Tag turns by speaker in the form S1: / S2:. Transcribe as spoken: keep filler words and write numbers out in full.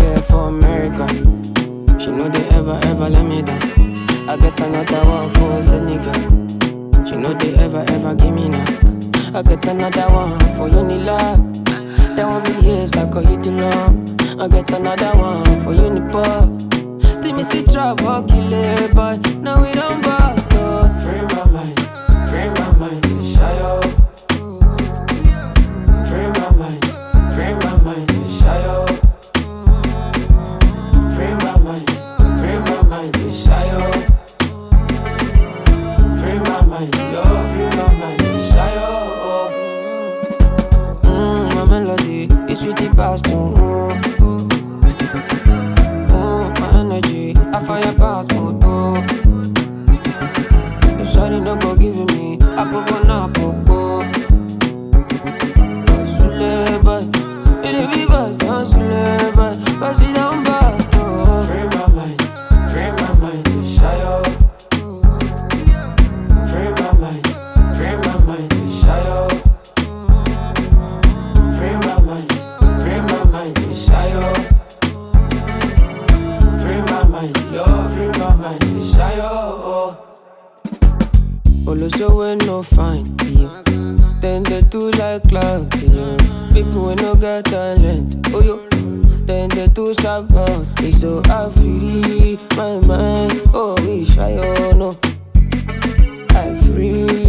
S1: there for America. She know they ever, ever let me down. I get another one for Senegal. She know they ever, ever give me knock. I get another one for Unilag. That one behaves like a hit alone. I get another one for Unipop. See me see trouble, kill it, but now we don't bust, oh. Free my mind, free my mind, to shy up. Free my mind, free my mind, to shy up. Free my mind, free my mind, to shy up. Free my mind, yo, free my mind, to shy up. Mmm, my melody is sweetie past, mm. I fire pass moto. If shawty no go give me, I go go knock go. Sule boy, it be bust down sule boy, cause it don't bust oh. Free my mind, free my mind to shy up. Free my mind, free my mind to shy up. Free my mind, free my mind to shy up. Yo, free my mind, you shy, oh. Olo we no fine, yeah. Then they do like cloud, yeah. People we no get talent, oh yo. Then they do sharp mouth, me so I free my mind, oh we shy, oh no. I free